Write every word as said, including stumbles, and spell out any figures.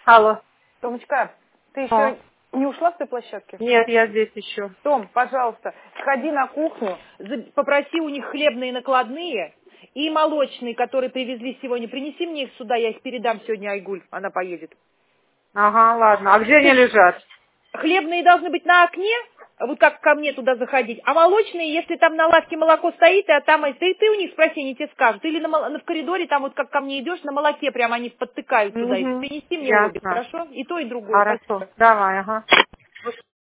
Алло. Томочка, ты еще А. не ушла с той площадки? Нет, я здесь еще. Том, пожалуйста, сходи на кухню, за- попроси у них хлебные накладные и молочные, которые привезли сегодня. Принеси мне их сюда, я их передам сегодня Айгуль, она поедет. Ага, ладно. А где они лежат? Хлебные должны быть на окне, вот как ко мне туда заходить, а молочные, если там на лавке молоко стоит, а там, ты, ты у них спроси, они тебе скажут. Или на, мол- в коридоре, там вот как ко мне идешь, на молоке прямо они подтыкают туда. И Угу. принеси мне обе, Ясно. хорошо? И то, и другое. Хорошо. Спасибо. Давай, ага.